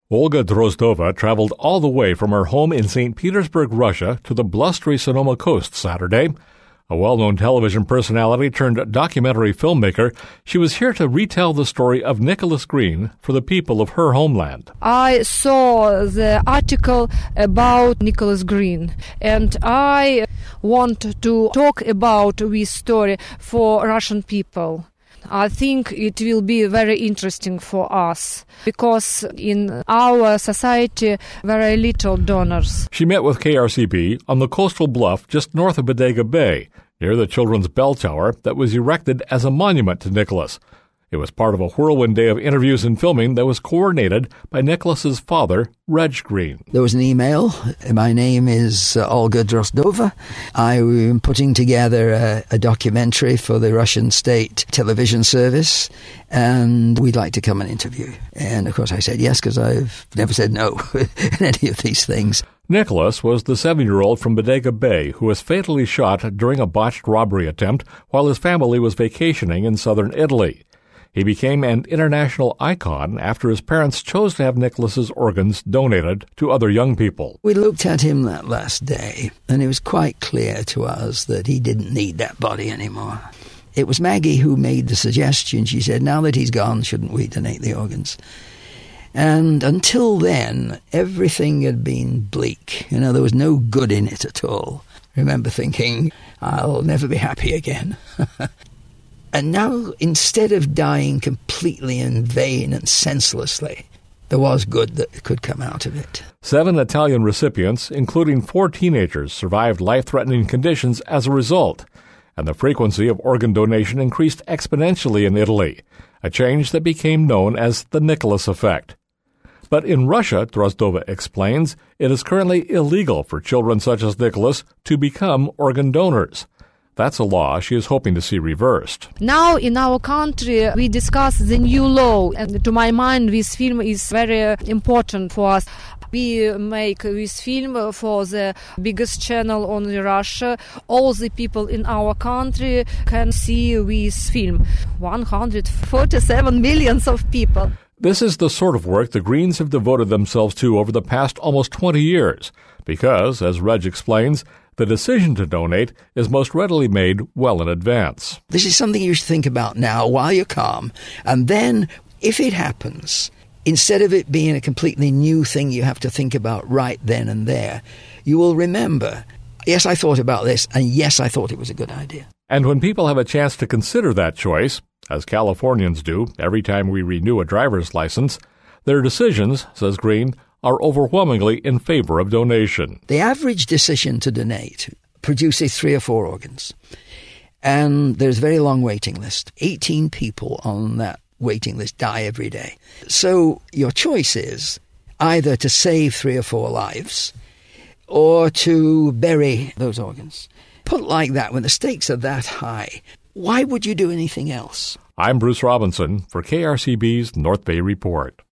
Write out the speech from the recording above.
Olga Drozdova traveled all the way from her home in St. Petersburg, Russia, to the blustery Sonoma coast Saturday. A well-known television personality turned documentary filmmaker, she was here to retell the story of Nicholas Green for the people of her homeland. I saw the article about Nicholas Green, and I want to talk about this story for Russian people. I think it will be very interesting for us because in our society, very little donors. She met with KRCB on the coastal bluff just north of Bodega Bay, near the Children's Bell Tower that was erected as a monument to Nicholas. It was part of a whirlwind day of interviews and filming that was coordinated by Nicholas's father, Reg Green. There was an email. My name is Olga Drozdova. I am putting together a documentary for the Russian state television service, and we'd like to come and interview. And, of course, I said yes, because I've never said no in any of these things. Nicholas was the 7-year-old from Bodega Bay who was fatally shot during a botched robbery attempt while his family was vacationing in southern Italy. He became an international icon after his parents chose to have Nicholas's organs donated to other young people. We looked at him that last day, and it was quite clear to us that he didn't need that body anymore. It was Maggie who made the suggestion. She said, now that he's gone, shouldn't we donate the organs? And until then, everything had been bleak. There was no good in it at all. I remember thinking, I'll never be happy again. And now, instead of dying completely in vain and senselessly, there was good that could come out of it. 7 Italian recipients, including 4 teenagers, survived life-threatening conditions as a result, and the frequency of organ donation increased exponentially in Italy, a change that became known as the Nicholas effect. But in Russia, Drozdova explains, it is currently illegal for children such as Nicholas to become organ donors. That's a law she is hoping to see reversed. Now in our country we discuss the new law, and to my mind this film is very important for us. We make this film for the biggest channel on Russia. All the people in our country can see this film. 147 million of people. This is the sort of work the Greens have devoted themselves to over the past almost 20 years, because, as Reg explains, the decision to donate is most readily made well in advance. This is something you should think about now while you're calm, and then, if it happens, instead of it being a completely new thing you have to think about right then and there, you will remember, yes, I thought about this, and yes, I thought it was a good idea. And when people have a chance to consider that choice, as Californians do every time we renew a driver's license, their decisions, says Green, are overwhelmingly in favor of donation. The average decision to donate produces 3 or 4 organs. And there's a very long waiting list. 18 people on that waiting list die every day. So your choice is either to save 3 or 4 lives or to bury those organs. Put like that, when the stakes are that high, why would you do anything else? I'm Bruce Robinson for KRCB's North Bay Report.